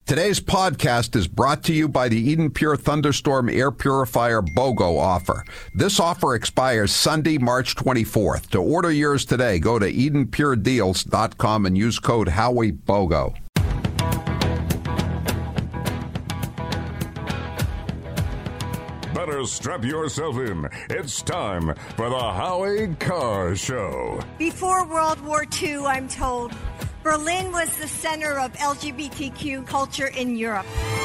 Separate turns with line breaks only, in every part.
Today's podcast is brought to you by the Eden Pure Thunderstorm Air Purifier BOGO offer. This offer expires Sunday, March 24th. To order yours today, go to EdenPureDeals.com and use code HowieBOGO.
Better strap yourself in. It's time for the Howie Carr Show.
Before World War II, I'm told, Berlin was the center of LGBTQ culture in Europe.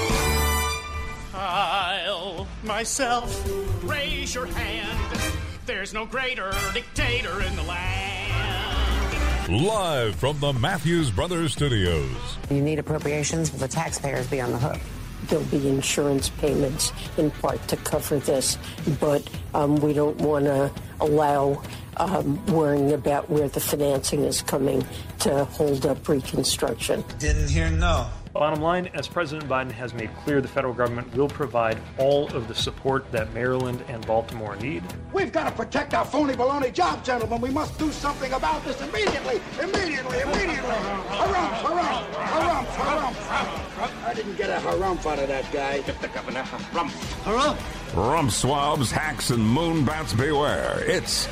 I'll myself raise your hand. There's no greater dictator in the land.
Live from the Matthews Brothers Studios.
You need appropriations, but the taxpayers be on the hook.
There'll be insurance payments in part to cover this, but we don't want to allow worrying about where the financing is coming to hold up Reconstruction.
Didn't hear no.
Bottom line, as President Biden has made clear, the federal government will provide all of the support that Maryland and Baltimore need.
We've got to protect our phony baloney job, gentlemen. We must do something about this immediately. Harumph, harumph, harumph, harumph. I didn't get a harumph out of that guy.
Get the governor harumph.
Harumph. Rump swabs, hacks, and moonbats beware. It's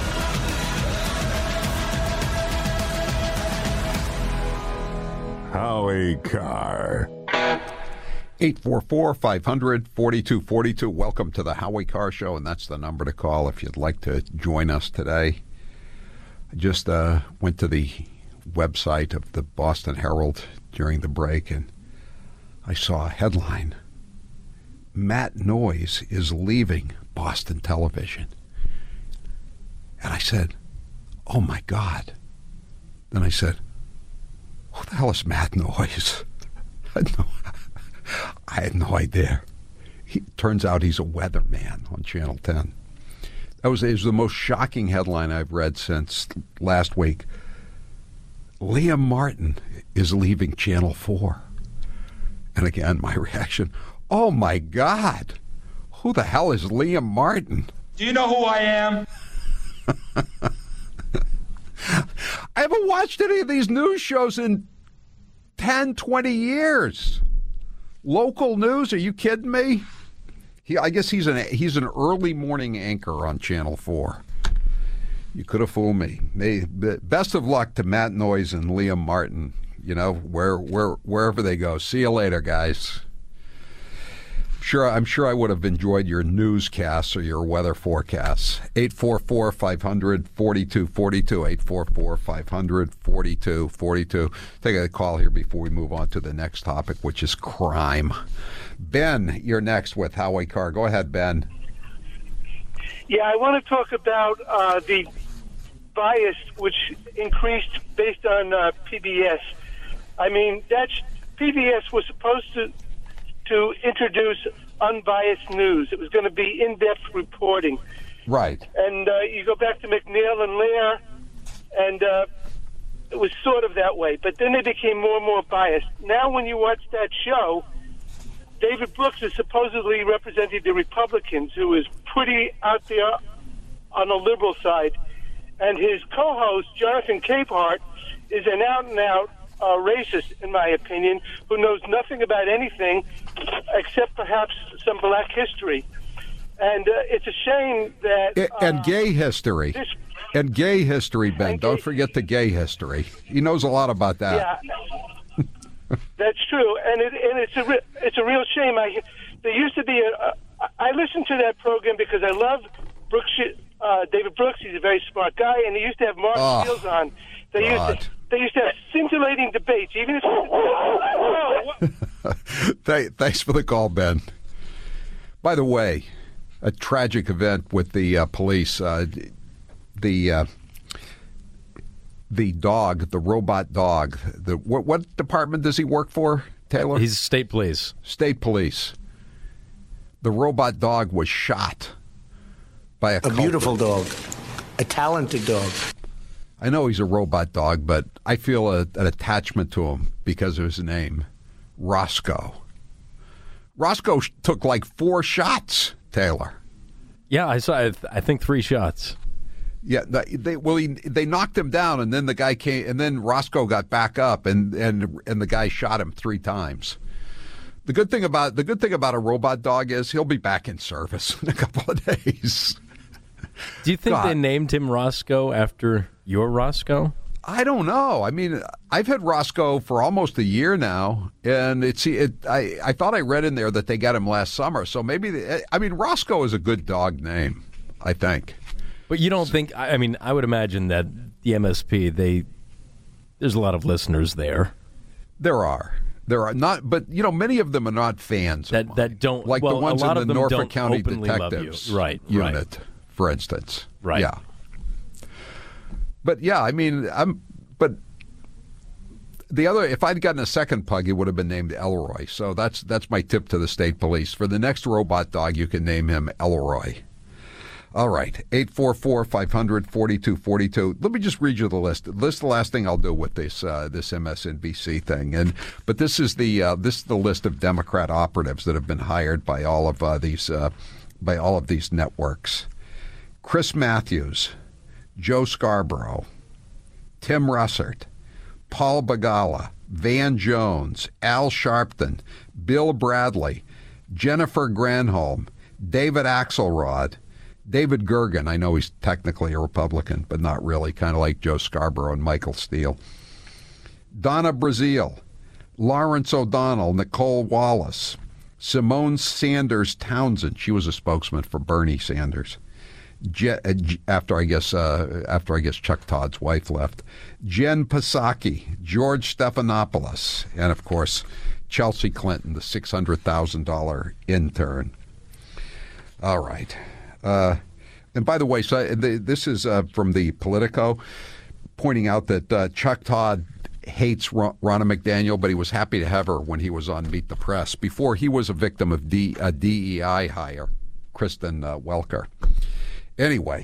Howie Carr.
844-500-4242. Welcome to the Howie Carr Show, and that's the number to call if you'd like to join us today. I just went to the website of the Boston Herald during the break, and I saw a headline. Matt Noyes is leaving Boston Television. And I said, oh, my God. Then I said, who the hell is Matt Noyes? I had no idea. Turns out he's a weatherman on Channel 10. It was the most shocking headline I've read since last week. Liam Martin is leaving Channel 4. And again, my reaction, oh my God, who the hell is Liam Martin?
Do you know who I am?
I haven't watched any of these news shows in 10, 20 years. Local news? Are you kidding me? I guess he's an early morning anchor on Channel 4. You could have fooled me. Best of luck to Matt Noyes and Liam Martin. You know, wherever they go. See you later, guys. I'm sure I would have enjoyed your newscasts or your weather forecasts. 844-500-4242. 844-500-4242. Take a call here before we move on to the next topic, which is crime. Ben, you're next with Howie Carr. Go ahead, Ben.
Yeah, I want to talk about the bias which increased based on PBS. I mean, PBS was supposed to introduce unbiased news. It was going to be in-depth reporting.
Right.
And you go back to McNeil and Lear, and it was sort of that way. But then they became more and more biased. Now when you watch that show, David Brooks is supposedly representing the Republicans, who is pretty out there on the liberal side. And his co-host, Jonathan Capehart, is an out-and-out racist, in my opinion, who knows nothing about anything except perhaps some black history. And it's a shame that...
and gay history. And gay history, Ben. Don't forget the gay history. He knows a lot about that.
Yeah, that's true. And it's a real shame. There used to be I listened to that program because I love David Brooks. He's a very smart guy, and he used to have Mark Fields on. They used to have scintillating debates, even if...
Thanks for the call, Ben. By the way, a tragic event with the police. The dog, the robot dog. What department does he work for, Taylor?
He's state police.
State police. The robot dog was shot by a
beautiful dog, a talented dog.
I know he's a robot dog, but I feel an attachment to him because of his name, Roscoe. Roscoe took like 4 shots, Taylor.
Yeah, I saw. I think 3 shots.
Yeah, they knocked him down, and then the guy came, and then Roscoe got back up, and the guy shot him 3 times. The good thing about a robot dog is he'll be back in service in a couple of days.
Do you think they named him Roscoe after your Roscoe?
I don't know. I mean, I've had Roscoe for almost a year now, and I thought I read in there that they got him last summer. So maybe, Roscoe is a good dog name, I think.
But you don't think? I mean, I would imagine that the MSP, there's a lot of listeners there.
There are not, but many of them are not fans
that don't
like the ones in the Norfolk County Detectives
unit,
for instance.
Right.
Yeah. But yeah, I mean, but the other, if I'd gotten a second pug, it would have been named Elroy. So that's my tip to the state police. For the next robot dog, you can name him Elroy. All right, 844-500-4242. Let me just read you the list. This is the last thing I'll do with this MSNBC thing. But this is the list of Democrat operatives that have been hired by all of these networks: Chris Matthews, Joe Scarborough, Tim Russert, Paul Begala, Van Jones, Al Sharpton, Bill Bradley, Jennifer Granholm, David Axelrod, David Gergen. I know he's technically a Republican, but not really, kind of like Joe Scarborough and Michael Steele. Donna Brazile, Lawrence O'Donnell, Nicole Wallace, Simone Sanders Townsend. She was a spokesman for Bernie Sanders. After I guess Chuck Todd's wife left, Jen Psaki, George Stephanopoulos, and of course Chelsea Clinton, the $600,000 intern. All right, and by the way, so this is from the Politico, pointing out that Chuck Todd hates Ronna McDaniel, but he was happy to have her when he was on Meet the Press. Before he was a victim of a DEI hire, Kristen Welker. Anyway,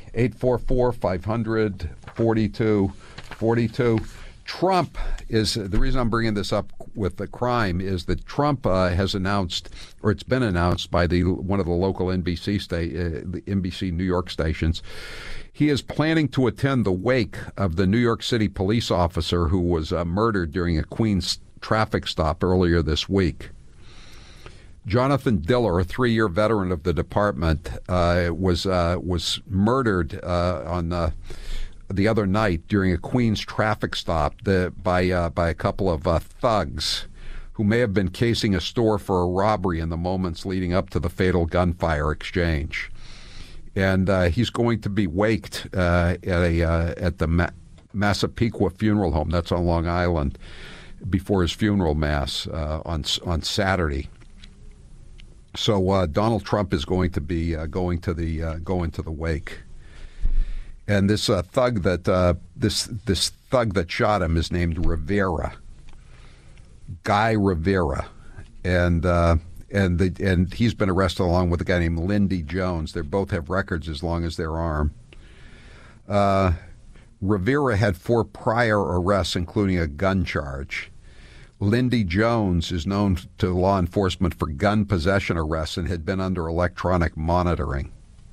844-500-4242. Trump is the reason I'm bringing this up with the crime is that Trump has announced, or it's been announced by one of the local NBC New York stations. He is planning to attend the wake of the New York City police officer who was murdered during a Queens traffic stop earlier this week. Jonathan Diller, a 3-year veteran of the department, was murdered on the other night during a Queens traffic stop by a couple of thugs who may have been casing a store for a robbery in the moments leading up to the fatal gunfire exchange. And he's going to be waked at the Massapequa Funeral Home. That's on Long Island, before his funeral mass on Saturday. So Donald Trump is going to be going to the wake, and this thug that this thug that shot him is named Rivera, Guy Rivera, and he's been arrested along with a guy named Lindy Jones. They both have records as long as their arm. Rivera had 4 prior arrests, including a gun charge. Lindy Jones is known to law enforcement for gun possession arrests and had been under electronic monitoring.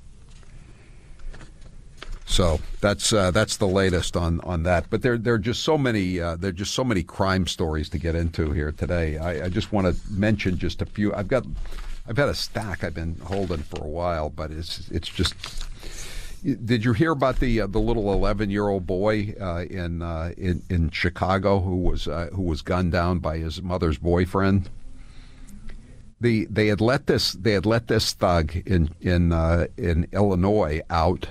So that's the latest on that. But there are just so many crime stories to get into here today. I just want to mention just a few. I've had a stack I've been holding for a while, but it's just. Did you hear about the little 11-year-old boy in Chicago who was gunned down by his mother's boyfriend? They had let this thug in Illinois out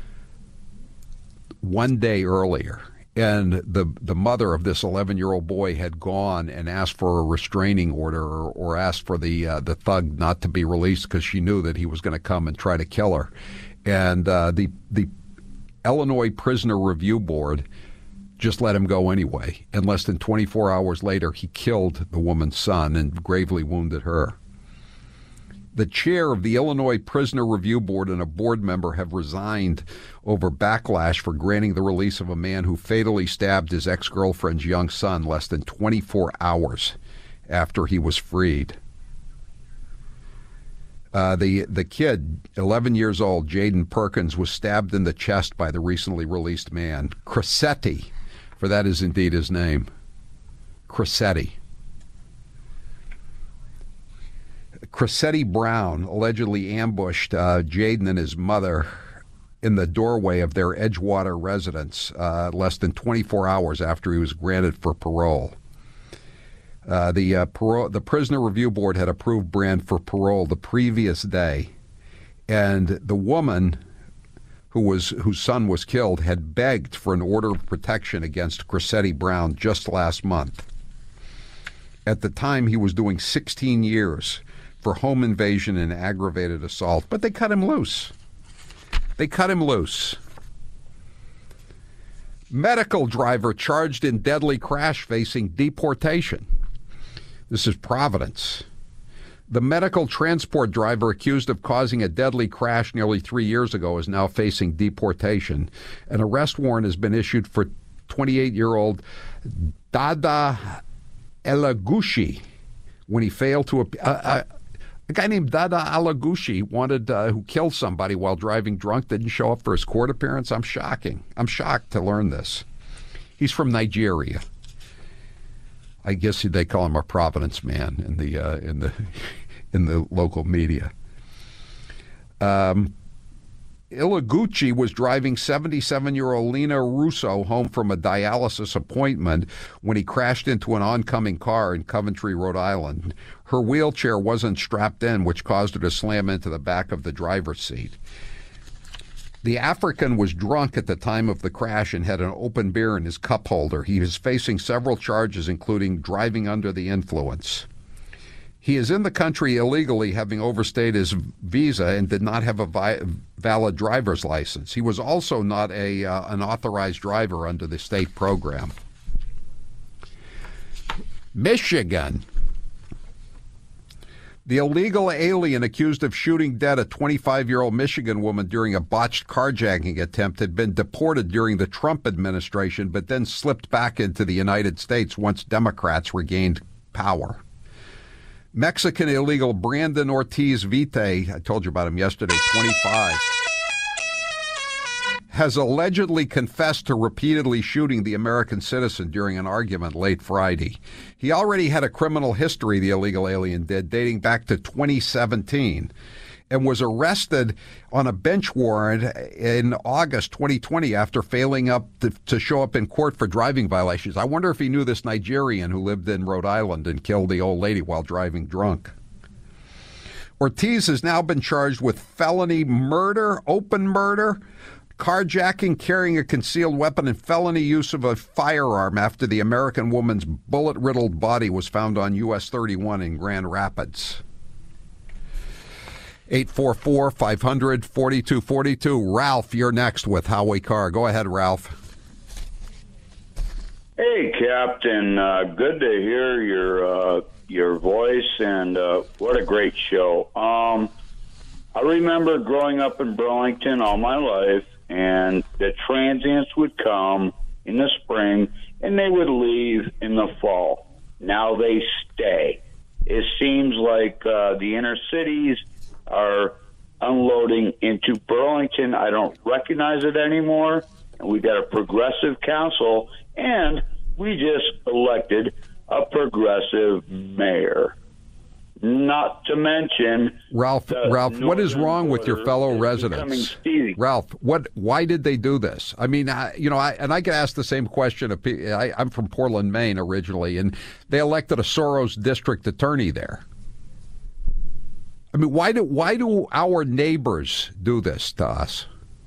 one day earlier, and the mother of this 11-year-old boy had gone and asked for a restraining order or asked for the thug not to be released because she knew that he was going to come and try to kill her. And the Illinois Prisoner Review Board just let him go anyway. And less than 24 hours later, he killed the woman's son and gravely wounded her. The chair of the Illinois Prisoner Review Board and a board member have resigned over backlash for granting the release of a man who fatally stabbed his ex-girlfriend's young son less than 24 hours after he was freed. The kid, 11 years old, Jaden Perkins, was stabbed in the chest by the recently released man. Cressetti, for that is indeed his name. Cressetti. Cressetti Brown allegedly ambushed Jaden and his mother in the doorway of their Edgewater residence less than 24 hours after he was granted for parole. The Prisoner Review Board had approved Brand for parole the previous day, and the woman whose son was killed had begged for an order of protection against Cressetti Brown just last month. At the time, he was doing 16 years for home invasion and aggravated assault, but they cut him loose. Medical driver charged in deadly crash facing deportation. This is Providence. The medical transport driver accused of causing a deadly crash nearly 3 years ago is now facing deportation. An arrest warrant has been issued for 28-year-old Dada Elagushi when he failed to a guy named Dada Alaguchi who killed somebody while driving drunk, didn't show up for his court appearance. I'm shocked to learn this. He's from Nigeria. I guess they call him a Providence man in the local media. Ilaguchi was driving 77-year-old Lena Russo home from a dialysis appointment when he crashed into an oncoming car in Coventry, Rhode Island. Her wheelchair wasn't strapped in, which caused her to slam into the back of the driver's seat. The African was drunk at the time of the crash and had an open beer in his cup holder. He is facing several charges, including driving under the influence. He is in the country illegally, having overstayed his visa and did not have a valid driver's license. He was also not an authorized driver under the state program. Michigan. The illegal alien accused of shooting dead a 25-year-old Michigan woman during a botched carjacking attempt had been deported during the Trump administration, but then slipped back into the United States once Democrats regained power. Mexican illegal Brandon Ortiz Vite, I told you about him yesterday, 25, has allegedly confessed to repeatedly shooting the American citizen during an argument late Friday. He already had a criminal history, the illegal alien did, dating back to 2017, and was arrested on a bench warrant in August 2020 after failing to show up in court for driving violations. I wonder if he knew this Nigerian who lived in Rhode Island and killed the old lady while driving drunk. Ortiz has now been charged with felony murder, open murder, carjacking, carrying a concealed weapon, and felony use of a firearm after the American woman's bullet-riddled body was found on US 31 in Grand Rapids. 844-500-4242. Ralph, you're next with Howie Carr. Go ahead, Ralph.
Hey, Captain. Good to hear your voice, and what a great show. I remember growing up in Burlington all my life, and the transients would come in the spring, and they would leave in the fall. Now they stay. It seems like the inner cities are unloading into Burlington. I don't recognize it anymore. And we've got a progressive council, and we just elected a progressive mayor. Not to mention,
Ralph, what is wrong with your fellow residents? Ralph, why did they do this? I mean, I could ask the same question of people. I'm from Portland, Maine originally, and they elected a Soros district attorney there. I mean, why do our neighbors do this to us?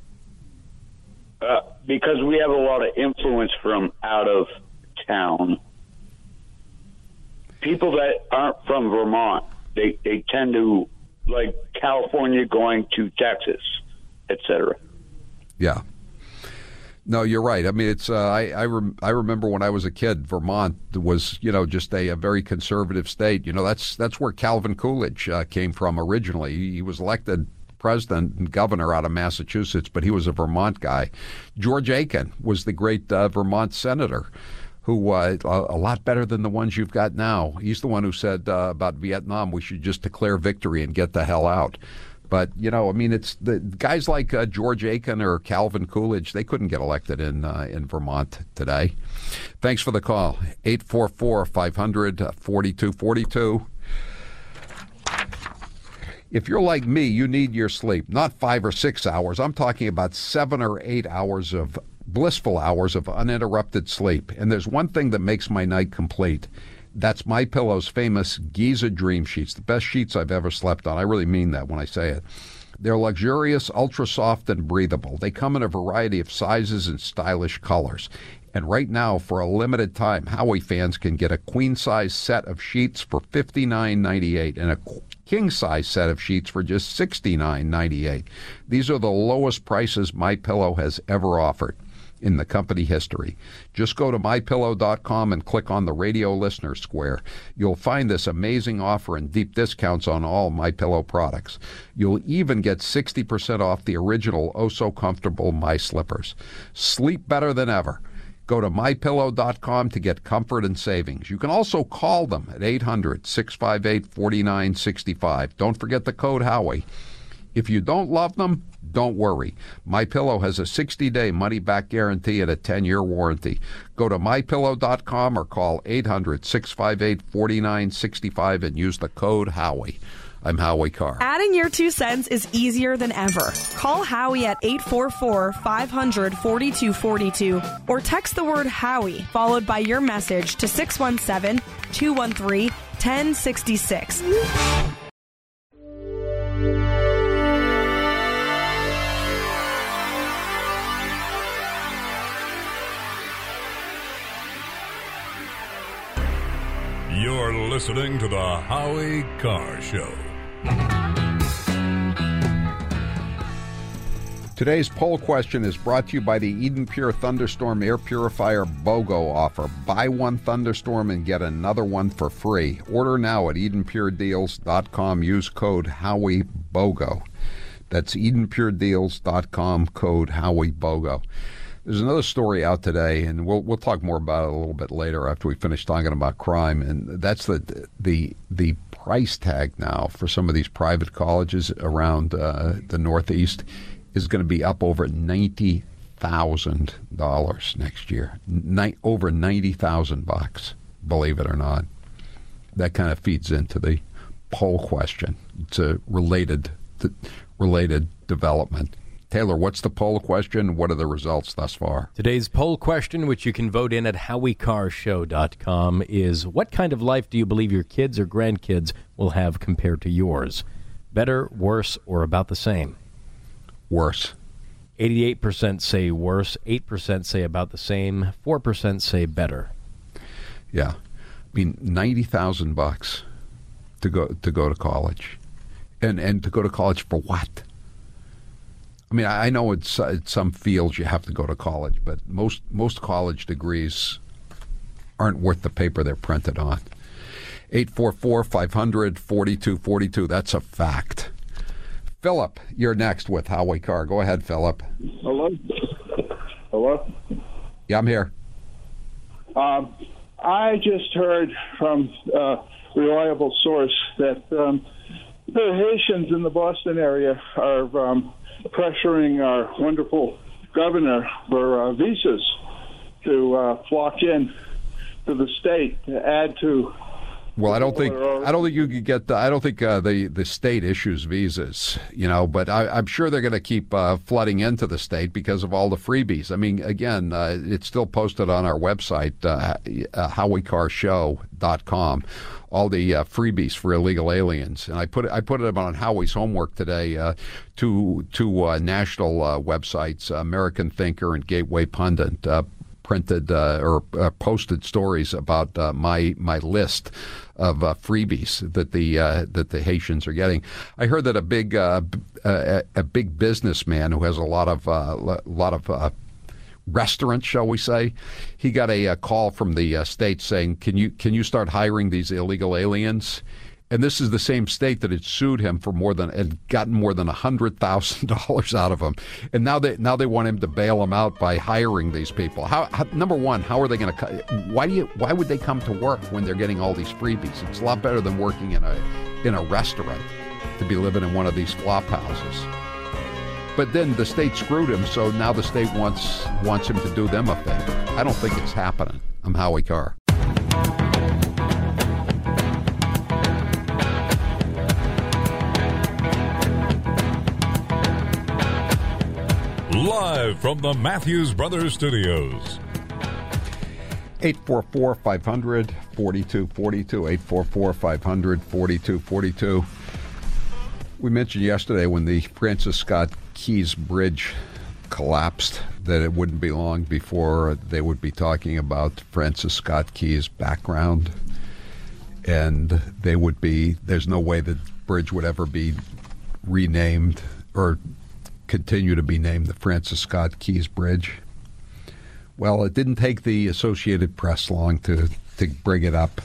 Because we have a lot of influence from out of town. People that aren't from Vermont, they tend to, like California going to Texas, etc.
Yeah. No, you're right. I mean, it's I remember when I was a kid, Vermont was, just a very conservative state. That's where Calvin Coolidge came from originally. He was elected president and governor out of Massachusetts, but he was a Vermont guy. George Aiken was the great Vermont senator who a lot better than the ones you've got now. He's the one who said about Vietnam, we should just declare victory and get the hell out. But, it's the guys like George Aiken or Calvin Coolidge, they couldn't get elected in Vermont today. Thanks for the call. 844-500-4242. If you're like me, you need your sleep, not 5 or 6 hours. I'm talking about 7 or 8 hours of blissful hours of uninterrupted sleep. And there's one thing that makes my night complete. That's MyPillow's famous Giza Dream Sheets, the best sheets I've ever slept on. I really mean that when I say it. They're luxurious, ultra-soft, and breathable. They come in a variety of sizes and stylish colors. And right now, for a limited time, Howie fans can get a queen-size set of sheets for $59.98 and a king-size set of sheets for just $69.98. These are the lowest prices MyPillow has ever offered in the company history. Just go to MyPillow.com and click on the radio listener square. You'll find this amazing offer and deep discounts on all MyPillow products. You'll even get 60% off the original Oh So Comfortable My Slippers. Sleep better than ever. Go to MyPillow.com to get comfort and savings. You can also call them at 800-658-4965. Don't forget the code Howie. If you don't love them, don't worry. MyPillow has a 60-day money-back guarantee and a 10-year warranty. Go to MyPillow.com or call 800-658-4965 and use the code Howie. I'm Howie Carr.
Adding your 2 cents is easier than ever. Call Howie at 844-500-4242 or text the word Howie followed by your message to 617-213-1066.
You're listening to the Howie Carr Show.
Today's poll question is brought to you by the Eden Pure Thunderstorm Air Purifier BOGO offer. Buy one Thunderstorm and get another one for free. Order now at EdenPureDeals.com. Use code HowieBOGO. That's EdenPureDeals.com, code HowieBOGO. There's another story out today, and we'll talk more about it a little bit later after we finish talking about crime. And that's the price tag now for some of these private colleges around the Northeast is going to be up over $90,000 next year. Over $90,000, believe it or not. That kind of feeds into the poll question. It's a related development. Taylor, what's the poll question? What are the results thus far?
Today's poll question, which you can vote in at HowieCarrShow.com, is what kind of life do you believe your kids or grandkids will have compared to yours? Better, worse, or about the same?
Worse.
88% say worse, 8% say about the same, 4% say better.
Yeah. I mean, $90,000 to go to college. And to go to college for what? I mean, I know it's some fields you have to go to college, but most college degrees aren't worth the paper they're printed on. 844-500-4242. That's a fact. Philip, you're next with Howie Carr. Go ahead, Philip.
Hello? Hello?
Yeah, I'm here.
I just heard from a reliable source that the Haitians in the Boston area are pressuring our wonderful governor for visas to flock in to the state to add to.
Well, I don't think you could get. I don't think the state issues visas, but I'm sure they're going to keep flooding into the state because of all the freebies. I mean, again, it's still posted on our website, HowieCarrShow.com. All the freebies for illegal aliens, and I put it on Howie's homework today. Two national websites, American Thinker and Gateway Pundit, printed or posted stories about my list of freebies that the Haitians are getting. I heard that a big businessman who has a lot of restaurants, shall we say, he got a call from the state saying, "Can you start hiring these illegal aliens?" And this is the same state that had sued him for and gotten more than $100,000 out of him. And now they want him to bail them out by hiring these people. How number one, how are they going to? Why would they come to work when they're getting all these freebies? It's a lot better than working in a restaurant to be living in one of these flop houses. But then the state screwed him, so now the state wants him to do them a favor. I don't think it's happening. I'm Howie Carr.
Live from the Matthews Brothers Studios.
844-500-4242, 844-500-4242. We mentioned yesterday when the Francis Scott Keys Bridge collapsed that it wouldn't be long before they would be talking about Francis Scott Key's background, and there's no way the bridge would ever be renamed or continue to be named the Francis Scott Keys Bridge. Well, it didn't take the Associated Press long to bring it up.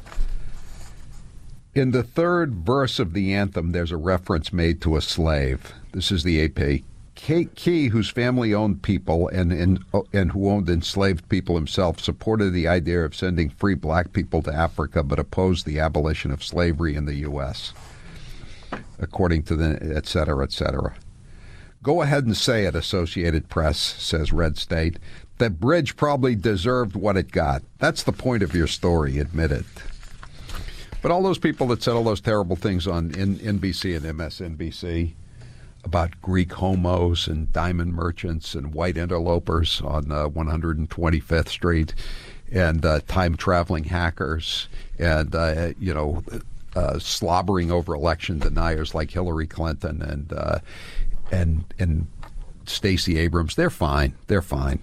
In the third verse of the anthem, there's a reference made to a slave. This is the AP. Key, whose family owned people and who owned enslaved people himself, supported the idea of sending free black people to Africa, but opposed the abolition of slavery in the U.S., according to the et cetera, et cetera. Go ahead and say it, Associated Press, says Red State. That bridge probably deserved what it got. That's the point of your story, admit it. But all those people that said all those terrible things on NBC and MSNBC about Greek homos and diamond merchants and white interlopers on 125th Street and time-traveling hackers and, slobbering over election deniers like Hillary Clinton and Stacey Abrams, they're fine. They're fine.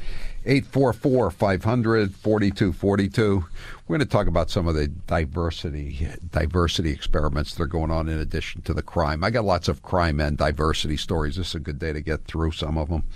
844-500-4242. We're going to talk about some of the diversity experiments that are going on in addition to the crime. I got lots of crime and diversity stories. This is a good day to get through some of them.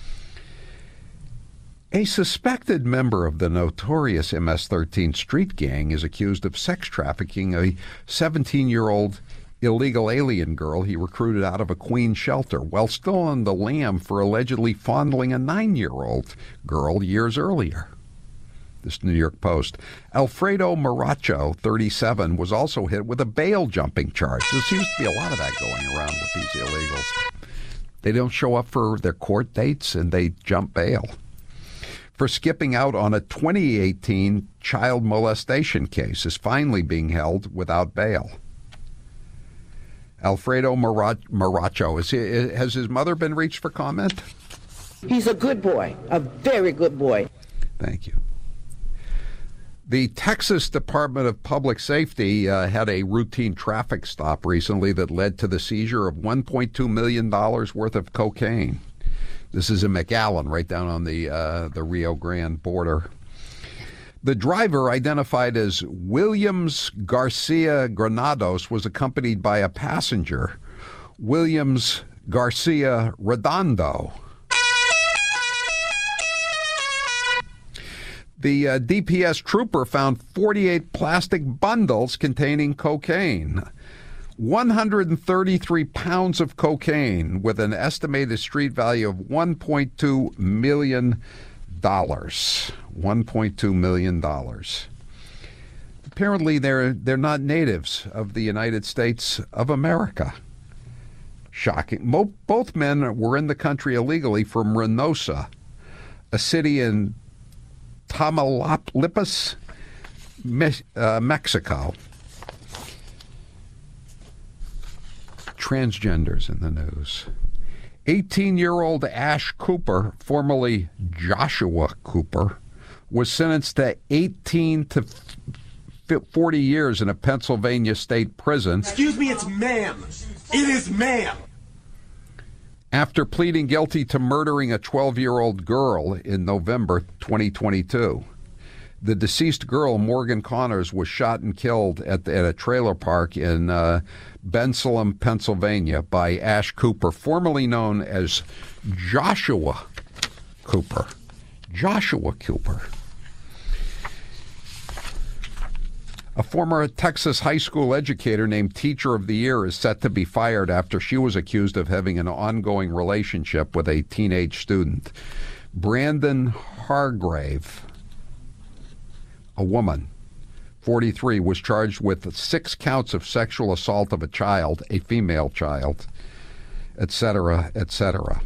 A suspected member of the notorious MS-13 street gang is accused of sex trafficking a 17-year-old illegal alien girl he recruited out of a Queens shelter while still on the lam for allegedly fondling a 9-year-old girl years earlier. This New York Post. Alfredo Maracho, 37, was also hit with a bail jumping charge. There seems to be a lot of that going around with these illegals. They don't show up for their court dates and they jump bail for skipping out on a 2018 child molestation case is finally being held without bail. Alfredo Maracho, has his mother been reached for comment?
He's a good boy, a very good boy.
Thank you. The Texas Department of Public Safety had a routine traffic stop recently that led to the seizure of $1.2 million worth of cocaine. This is in McAllen, right down on the Rio Grande border. The driver, identified as Williams Garcia Granados, was accompanied by a passenger, Williams Garcia Redondo. The DPS trooper found 48 plastic bundles containing cocaine, 133 pounds of cocaine with an estimated street value of $1.2 million. $1.2 million. Apparently, they're not natives of the United States of America. Shocking. Both men were in the country illegally from Reynosa, a city in Tamaulipas, Mexico. Transgenders in the news. 18-year-old Ash Cooper, formerly Joshua Cooper, was sentenced to 18 to 40 years in a Pennsylvania state prison.
Excuse me, it's ma'am. It is ma'am.
After pleading guilty to murdering a 12-year-old girl in November 2022. The deceased girl, Morgan Connors, was shot and killed at a trailer park in Bensalem, Pennsylvania, by Ash Cooper, formerly known as Joshua Cooper. Joshua Cooper. A former Texas high school educator named Teacher of the Year is set to be fired after she was accused of having an ongoing relationship with a teenage student. Brandon Hargrave, a woman, 43, was charged with 6 counts of sexual assault of a child, a female child, etc., etc.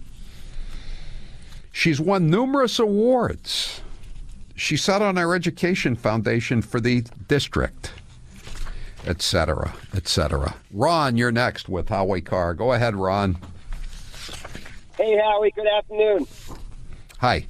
She's won numerous awards. She sat on our education foundation for the district, etc., etc. Ron, you're next with Howie Carr. Go ahead, Ron.
Hey, Howie. Good afternoon.
Hi.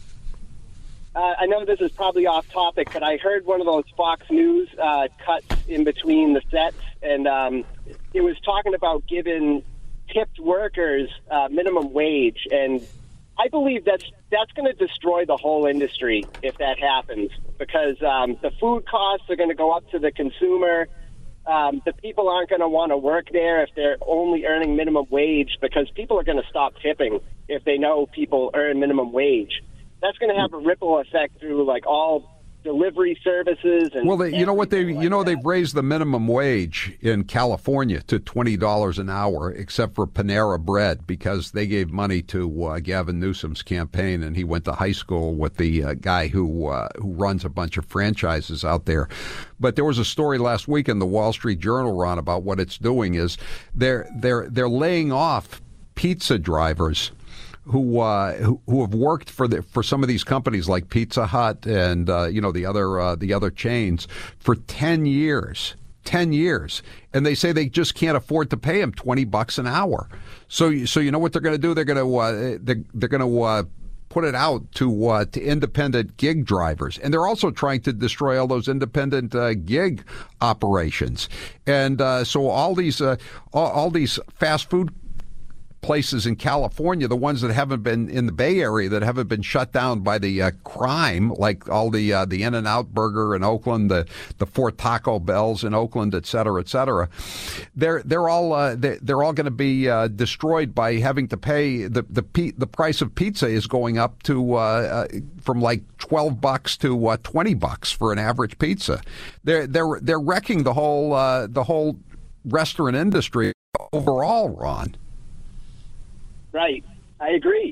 I know this is probably off topic, but I heard one of those Fox News cuts in between the sets, and it was talking about giving tipped workers minimum wage, and I believe that's going to destroy the whole industry if that happens, because the food costs are going to go up to the consumer. The people aren't going to want to work there if they're only earning minimum wage, because people are going to stop tipping if they know people earn minimum wage. That's going to have a ripple effect through like all delivery services. And
they've raised the minimum wage in California to $20 an hour, except for Panera Bread, because they gave money to Gavin Newsom's campaign, and he went to high school with the guy who runs a bunch of franchises out there. But there was a story last week in the Wall Street Journal, Ron, about what it's doing is they're laying off pizza drivers who have worked for some of these companies like Pizza Hut and the other chains for 10 years. 10 years, and they say they just can't afford to pay them $20 an hour. So you know what they're going to do? They're going to put it out to independent gig drivers, and they're also trying to destroy all those independent gig operations. And so all these fast food places in California, the ones that haven't been in the Bay Area, that haven't been shut down by the crime, like all the In-N-Out Burger in Oakland, the Four Taco Bells in Oakland, et cetera, they're all going to be destroyed by having to pay the price of pizza is going up to from like $12 to $20 for an average pizza. They're wrecking the whole restaurant industry overall, Ron.
Right. I agree.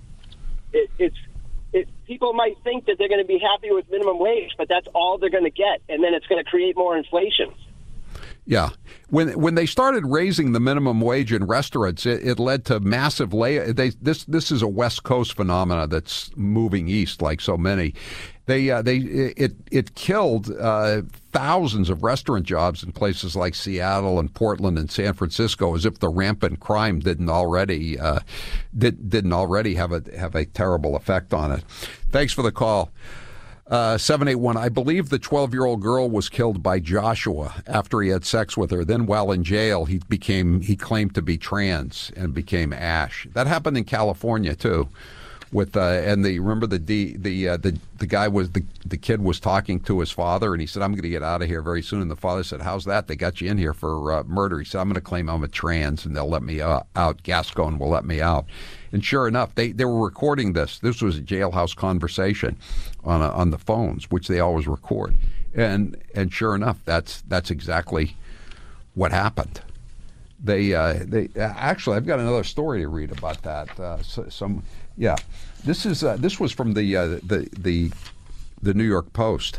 People might think that they're going to be happy with minimum wage, but that's all they're going to get, and then it's going to create more inflation.
Yeah. When they started raising the minimum wage in restaurants, it led to massive This is a West Coast phenomena that's moving east like so many. It killed thousands of restaurant jobs in places like Seattle and Portland and San Francisco, as if the rampant crime didn't already have a terrible effect on it. Thanks for the call. 781, I believe the 12-year-old girl was killed by Joshua after he had sex with her. Then while in jail, he claimed to be trans and became Ash. That happened in California too. Remember the guy the kid was talking to his father, and he said, "I'm going to get out of here very soon." And the father said, "How's that? They got you in here for murder." He said, "I'm going to claim I'm a trans, and they'll let me out. Gascon will let me out." And sure enough, they were recording this. This was a jailhouse conversation on the phones, which they always record. And sure enough, that's exactly what happened. They actually, I've got another story to read about that. This was from the New York Post.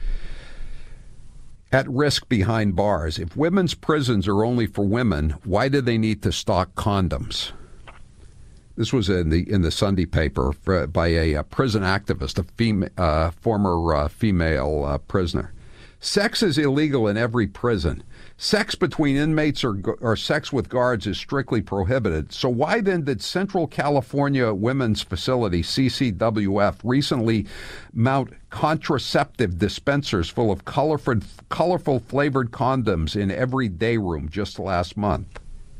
At risk behind bars. If women's prisons are only for women, why do they need to stock condoms? This was in the Sunday paper by a prison activist, a former female prisoner. Sex is illegal in every prison. Sex between inmates or sex with guards is strictly prohibited. So why then did Central California Women's Facility, CCWF, recently mount contraceptive dispensers full of colorful flavored condoms in every day room just last month?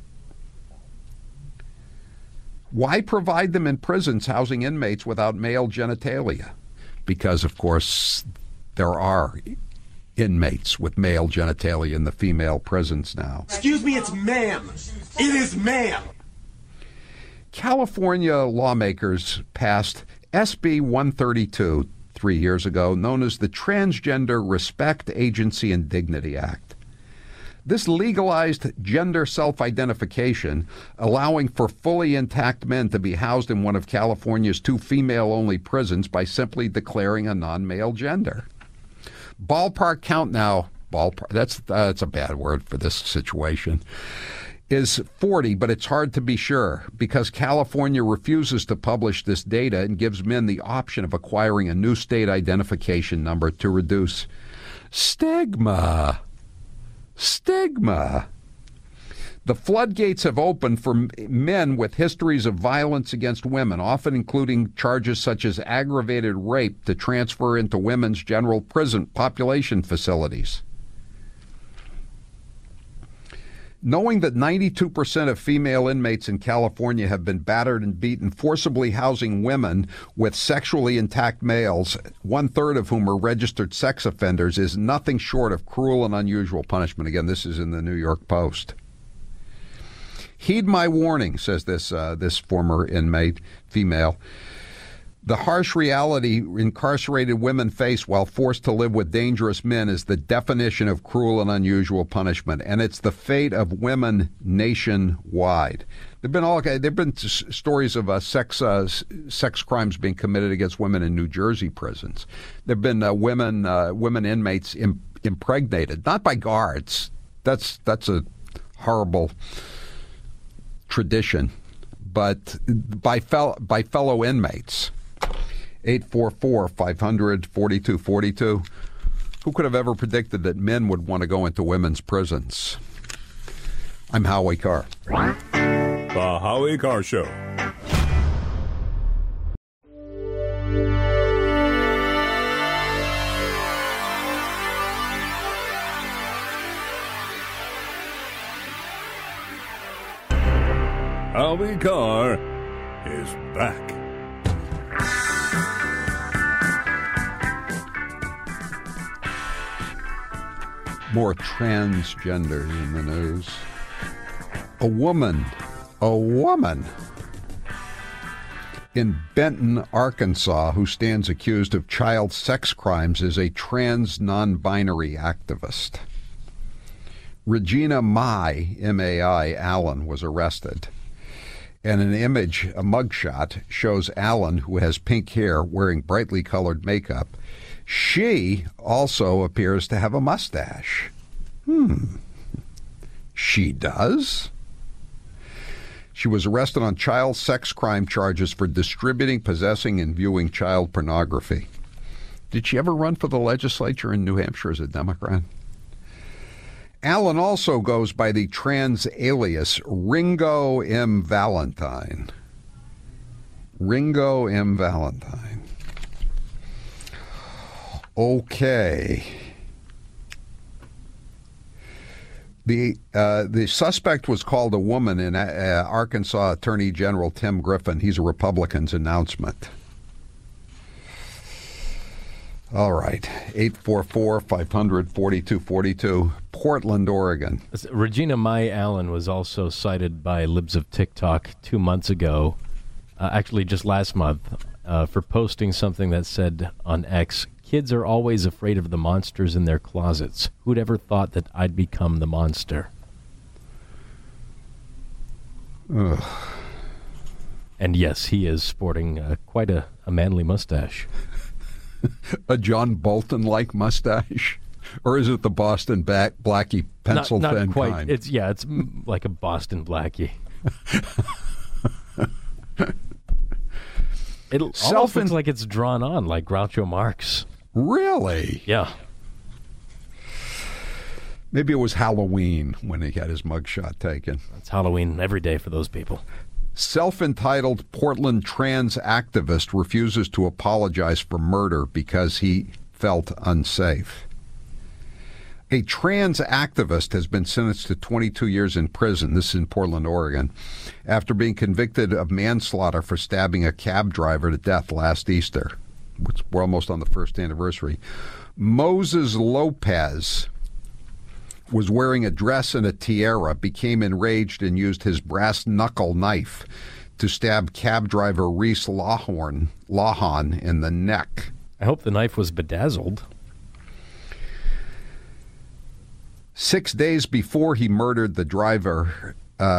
Why provide them in prisons housing inmates without male genitalia? Because, of course, there are inmates with male genitalia in the female prisons now.
Excuse me, it's ma'am. It is ma'am.
California lawmakers passed SB 132 3 years ago, known as the Transgender Respect, Agency, and Dignity Act. This legalized gender self-identification, allowing for fully intact men to be housed in one of California's 2 female-only prisons by simply declaring a non-male gender. Ballpark count now, that's a bad word for this situation, is 40, but it's hard to be sure because California refuses to publish this data and gives men the option of acquiring a new state identification number to reduce stigma. The floodgates have opened for men with histories of violence against women, often including charges such as aggravated rape, to transfer into women's general prison population facilities. Knowing that 92% of female inmates in California have been battered and beaten, forcibly housing women with sexually intact males, 1/3 of whom are registered sex offenders, is nothing short of cruel and unusual punishment. Again, this is in the New York Post. Heed my warning, says this former inmate, female. The harsh reality incarcerated women face while forced to live with dangerous men is the definition of cruel and unusual punishment, and it's the fate of women nationwide. There've been stories of sex crimes being committed against women in New Jersey prisons. There've been women inmates impregnated, not by guards. That's a horrible tradition, but by fellow inmates. 844-500-4242. Who could have ever predicted that men would want to go into women's prisons? I'm Howie Carr.
The Howie Carr Show. Howie Carr is back.
More transgenders in the news. A woman in Benton, Arkansas, who stands accused of child sex crimes, is a trans non-binary activist. Regina Mai, M-A-I, Allen, was arrested. And an image, a mugshot, shows Allen, who has pink hair, wearing brightly colored makeup. She also appears to have a mustache. She does? She was arrested on child sex crime charges for distributing, possessing, and viewing child pornography. Did she ever run for the legislature in New Hampshire as a Democrat? Allen also goes by the trans alias Ringo M. Valentine. Ringo M. Valentine. Okay. The suspect was called a woman in Arkansas Attorney General Tim Griffin. He's a Republican's announcement. All right. 844-500-4242. Portland, Oregon.
Regina Mai Allen was also cited by Libs of TikTok 2 months ago, actually just last month, for posting something that said on X, "Kids are always afraid of the monsters in their closets. Who'd ever thought that I'd become the monster?"
Ugh.
And yes, he is sporting quite a manly mustache.
A John Bolton-like mustache? Or is it the Boston Blackie pencil
not
thin
quite.
kind?
It's like a Boston Blackie. It almost looks like it's drawn on, like Groucho Marx.
Really?
Yeah.
Maybe it was Halloween when he had his mugshot taken.
It's Halloween every day for those people.
Self-entitled Portland trans activist refuses to apologize for murder because he felt unsafe. A trans activist has been sentenced to 22 years in prison, this is in Portland, Oregon, after being convicted of manslaughter for stabbing a cab driver to death last Easter. We're almost on the first anniversary. Moses Lopez was wearing a dress and a tiara, became enraged and used his brass knuckle knife to stab cab driver Reese Lawhon in the neck.
I hope the knife was bedazzled.
6 days before he murdered the driver,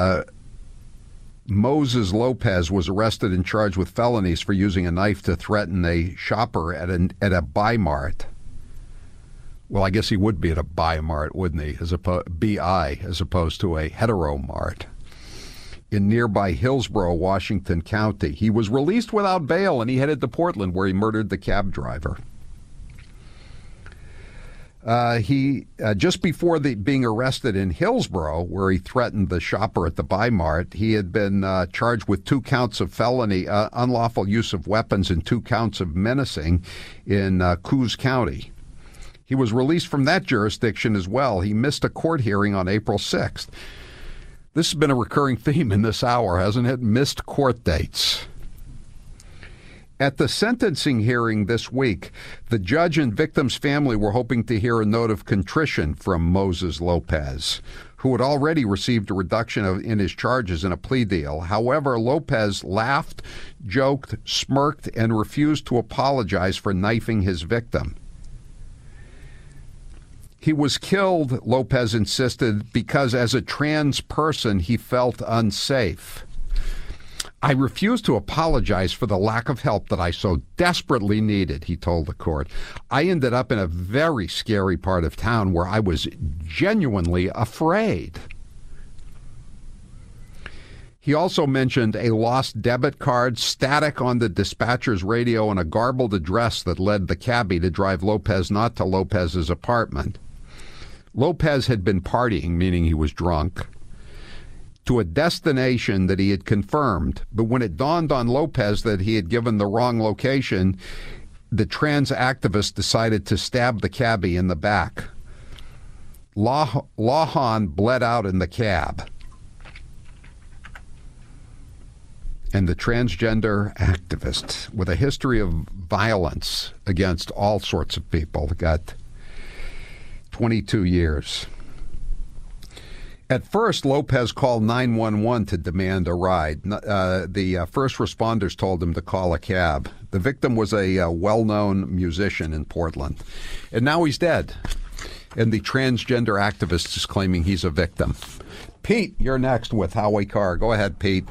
Moses Lopez was arrested and charged with felonies for using a knife to threaten a shopper at a Bi-Mart. Well, I guess he would be at a Bi-Mart, wouldn't he? B-I, as opposed to a Hetero-Mart. In nearby Hillsborough, Washington County. He was released without bail, and he headed to Portland, where he murdered the cab driver. He just before being arrested in Hillsborough, where he threatened the shopper at the Buy Mart, he had been charged with 2 counts of felony unlawful use of weapons and 2 counts of menacing in Coos County. He was released from that jurisdiction as well. He missed a court hearing on April 6th. This has been a recurring theme in this hour, hasn't it? Missed court dates. At the sentencing hearing this week, the judge and victim's family were hoping to hear a note of contrition from Moses Lopez, who had already received a reduction in his charges in a plea deal. However, Lopez laughed, joked, smirked, and refused to apologize for knifing his victim. He was killed, Lopez insisted, because as a trans person he felt unsafe. I refuse to apologize for the lack of help that I so desperately needed, he told the court. I ended up in a very scary part of town where I was genuinely afraid. He also mentioned a lost debit card, static on the dispatcher's radio, and a garbled address that led the cabbie to drive Lopez not to Lopez's apartment. Lopez had been partying, meaning he was drunk, to a destination that he had confirmed. But when it dawned on Lopez that he had given the wrong location, the trans activist decided to stab the cabbie in the back. Lawhon bled out in the cab. And the transgender activist, with a history of violence against all sorts of people, got 22 years. At first, Lopez called 911 to demand a ride. The first responders told him to call a cab. The victim was a well-known musician in Portland. And now he's dead. And the transgender activist is claiming he's a victim. Pete, you're next with Howie Carr. Go ahead, Pete.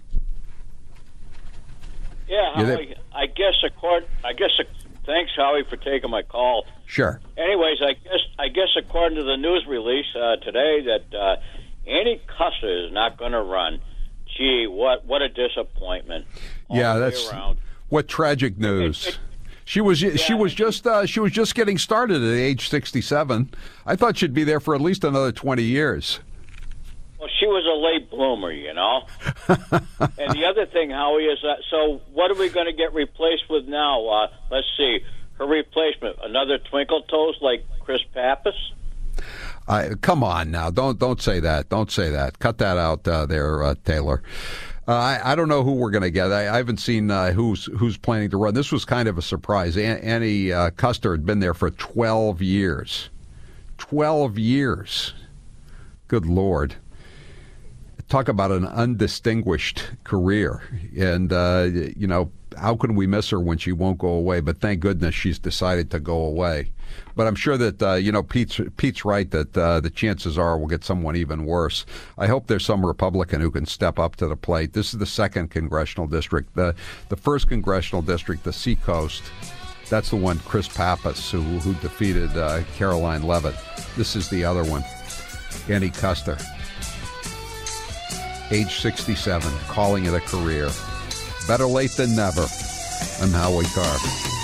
Yeah, Howie, thanks, Howie, for taking my call.
Sure.
Anyways, I guess according to the news release today that Annie Kuster is not going to run. Gee, what a disappointment!
Yeah, that's what tragic news. She was just getting started at age 67. I thought she'd be there for at least another 20 years.
Well, she was a late bloomer, you know. And the other thing, Howie, is so what are we going to get replaced with now? Let's see. Her replacement, another Twinkle Toes like Chris Pappas?
Come on now. Don't say that. Don't say that. Cut that out there, Taylor. I don't know who we're going to get. I haven't seen who's planning to run. This was kind of a surprise. Annie Kuster had been there for 12 years. 12 years. Good Lord. Talk about an undistinguished career. And, how can we miss her when she won't go away? But thank goodness she's decided to go away. But I'm sure that, Pete's right that the chances are we'll get someone even worse. I hope there's some Republican who can step up to the plate. This is the 2nd congressional district. The 1st congressional district, the Seacoast, that's the one, Chris Pappas, who defeated Caroline Leavitt. This is the other one, Annie Kuster. Age 67, calling it a career. Better late than never. I'm Howie Carr.